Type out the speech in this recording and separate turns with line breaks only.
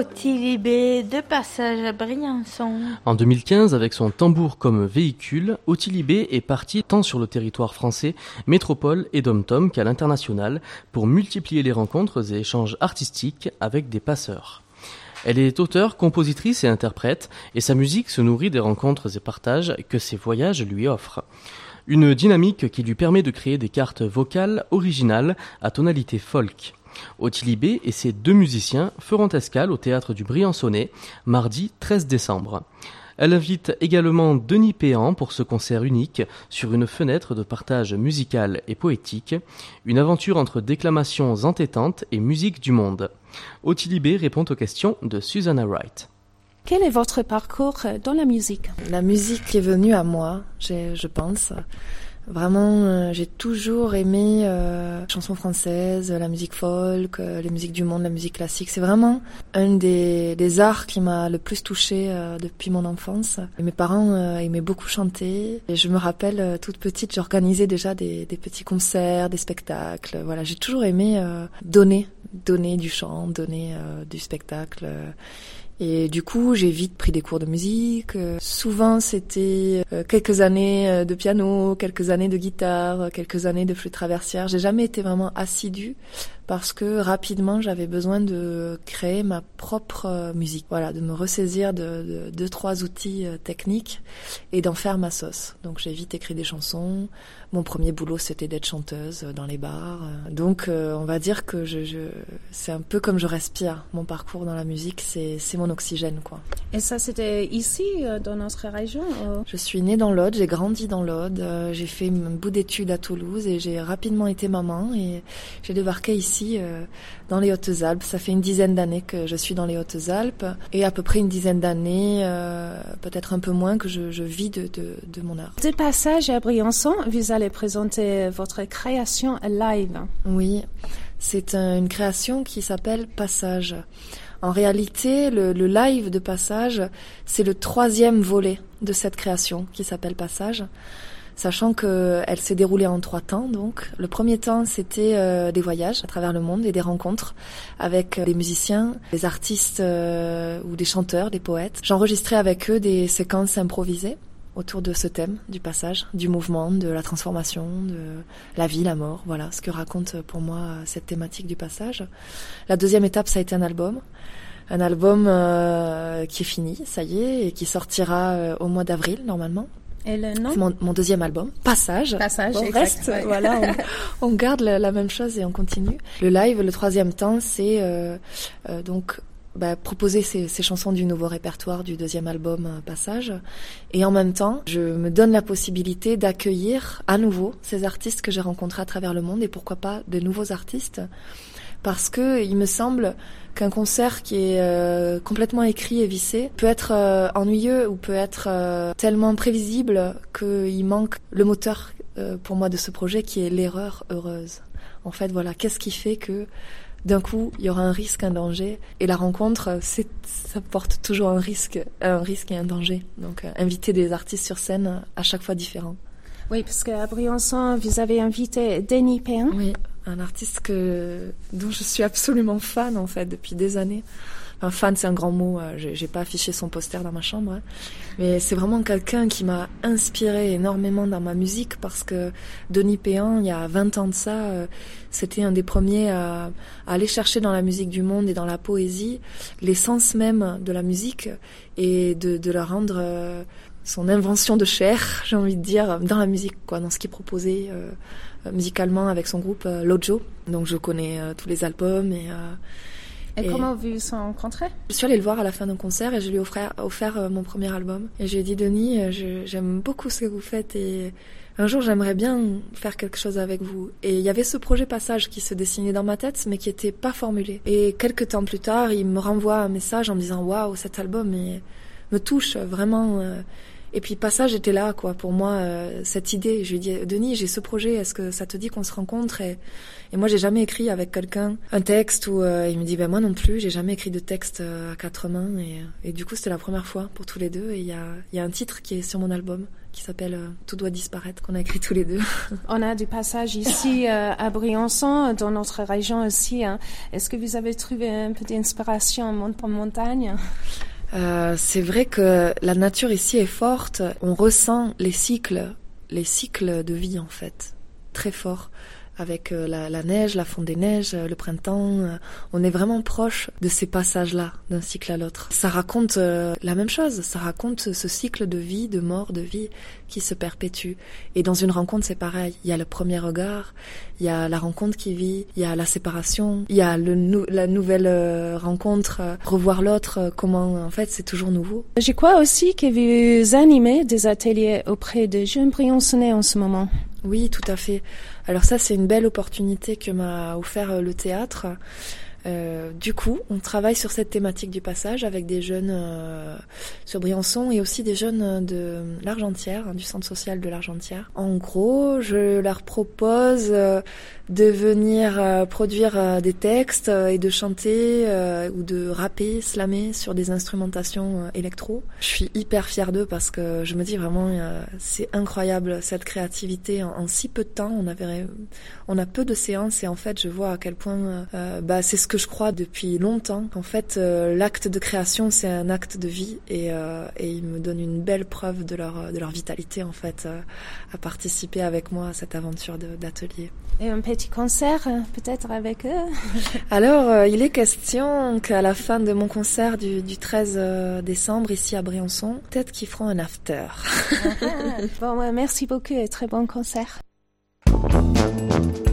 Ottilibé, de passage à Briançon.
En 2015, avec son tambour comme véhicule, Ottilibé est parti tant sur le territoire français, métropole et dom-tom qu'à l'international pour multiplier les rencontres et échanges artistiques avec des passeurs. Elle est auteure, compositrice et interprète, et sa musique se nourrit des rencontres et partages que ses voyages lui offrent. Une dynamique qui lui permet de créer des cartes vocales originales à tonalité folk. Ottilibé et ses 2 musiciens feront escale au théâtre du Briançonnais, mardi 13 décembre. Elle invite également Denis Péan pour ce concert unique sur une fenêtre de partage musical et poétique, une aventure entre déclamations entêtantes et musique du monde. Ottilibé répond aux questions de Susanna Wright.
Quel est votre parcours dans la musique ?
La musique est venue à moi, je pense. Vraiment, j'ai toujours aimé la chanson française, la musique folk, les musiques du monde, la musique classique. C'est vraiment un des arts qui m'a le plus touchée depuis mon enfance. Et mes parents aimaient beaucoup chanter. Et je me rappelle, toute petite, j'organisais déjà des petits concerts, des spectacles. Voilà, j'ai toujours aimé donner du chant, donner du spectacle. Et du coup, j'ai vite pris des cours de musique. Souvent, c'était quelques années de piano, quelques années de guitare, quelques années de flûte traversière. J'ai jamais été vraiment assidue parce que rapidement, j'avais besoin de créer ma propre musique. Voilà, de me ressaisir de 2-3 outils techniques et d'en faire ma sauce. Donc, j'ai vite écrit des chansons. Mon premier boulot, c'était d'être chanteuse dans les bars. Donc, on va dire que c'est un peu comme je respire. Mon parcours dans la musique, c'est mon oxygène, quoi.
Et ça, c'était ici, dans notre région ou...
Je suis née dans l'Aude, j'ai grandi dans l'Aude. J'ai fait un bout d'études à Toulouse et j'ai rapidement été maman. Et j'ai débarqué ici, dans les Hautes-Alpes. Ça fait une dizaine d'années que je suis dans les Hautes-Alpes. Et à peu près une dizaine d'années, peut-être un peu moins, que je vis de mon art.
De passage à Briançon, vous allez présenter votre création live.
Oui, c'est une création qui s'appelle Passage. En réalité, le live de Passage, c'est le 3e volet de cette création qui s'appelle Passage, sachant qu'elle s'est déroulée en 3 temps. Donc, le premier temps, c'était des voyages à travers le monde et des rencontres avec des musiciens, des artistes ou des chanteurs, des poètes. J'enregistrais avec eux des séquences improvisées autour de ce thème du passage, du mouvement, de la transformation, de la vie, la mort, voilà ce que raconte pour moi cette thématique du passage. La 2e étape, ça a été un album qui est fini, ça y est, et qui sortira au mois d'avril normalement.
Et le nom ?
C'est mon 2e album, Passage.
On
reste, ouais. Voilà, on garde la même chose et on continue. Le live, le 3e temps, c'est donc proposer ces chansons du nouveau répertoire du 2e album Passage, et en même temps je me donne la possibilité d'accueillir à nouveau ces artistes que j'ai rencontrés à travers le monde, et pourquoi pas de nouveaux artistes, parce que il me semble qu'un concert qui est complètement écrit et vissé peut être ennuyeux ou peut être tellement prévisible qu'il manque le moteur pour moi de ce projet, qui est l'erreur heureuse. En fait, voilà, qu'est-ce qui fait que d'un coup, il y aura un risque, un danger, et la rencontre, ça porte toujours un risque et un danger. Donc, inviter des artistes sur scène à chaque fois différents.
Oui, parce qu'à Briançon, vous avez invité Denis Péan.
Oui, un artiste dont je suis absolument fan, en fait, depuis des années. Enfin, fan, c'est un grand mot, j'ai pas affiché son poster dans ma chambre, hein. Mais c'est vraiment quelqu'un qui m'a inspiré énormément dans ma musique, parce que Denis Péan, il y a 20 ans de ça, c'était un des premiers à aller chercher dans la musique du monde et dans la poésie l'essence même de la musique, et de la rendre son invention de chair, j'ai envie de dire, dans la musique, quoi, dans ce qu'il proposait musicalement avec son groupe Lojo. Donc je connais tous les albums
et comment vous vous rencontrez ?
Je suis allée le voir à la fin d'un concert et je lui ai offert mon premier album. Et je lui ai dit, Denis, j'aime beaucoup ce que vous faites et un jour j'aimerais bien faire quelque chose avec vous. Et il y avait ce projet Passage qui se dessinait dans ma tête, mais qui était pas formulé. Et quelques temps plus tard, il me renvoie un message en me disant, waouh, cet album me touche vraiment. Et puis Passage était là, quoi, pour moi, cette idée. Je lui ai dit, Denis, j'ai ce projet, est-ce que ça te dit qu'on se rencontre? Et moi, j'ai jamais écrit avec quelqu'un un texte où il me dit, moi non plus, j'ai jamais écrit de texte à 4 mains. Et du coup, c'était la première fois pour tous les deux. Et il y a un titre qui est sur mon album, qui s'appelle Tout doit disparaître, qu'on a écrit tous les deux.
On a du Passage ici à Briançon, dans notre région aussi. Hein. Est-ce que vous avez trouvé un peu d'inspiration en montagne?
C'est vrai que la nature ici est forte. On ressent les cycles de vie en fait, très fort. Avec la neige, la fonte des neiges, le printemps. On est vraiment proche de ces passages-là, d'un cycle à l'autre. Ça raconte la même chose, ça raconte ce cycle de vie, de mort, de vie qui se perpétue. Et dans une rencontre, c'est pareil. Il y a le premier regard, il y a la rencontre qui vit, il y a la séparation, il y a la nouvelle rencontre, revoir l'autre, comment, en fait, c'est toujours nouveau.
Je crois aussi que vous animez des ateliers auprès de jeunes Briançonnais en ce moment.
Oui, tout à fait. Alors ça, c'est une belle opportunité que m'a offert le théâtre. Du coup, on travaille sur cette thématique du passage avec des jeunes sur Briançon et aussi des jeunes de l'Argentière, du centre social de l'Argentière. En gros, je leur propose de venir produire des textes et de chanter ou de rapper, slammer sur des instrumentations électro. Je suis hyper fière d'eux parce que je me dis vraiment c'est incroyable cette créativité en si peu de temps. On a peu de séances et en fait je vois à quel point c'est ce que je crois depuis longtemps. En fait l'acte de création c'est un acte de vie et ils me donnent une belle preuve de leur vitalité en fait à participer avec moi à cette aventure d'atelier.
Et un petit concert peut-être avec eux?
Alors il est question qu'à la fin de mon concert du 13 décembre ici à Briançon, peut-être qu'ils feront un after.
Bon, merci beaucoup et très bon concert.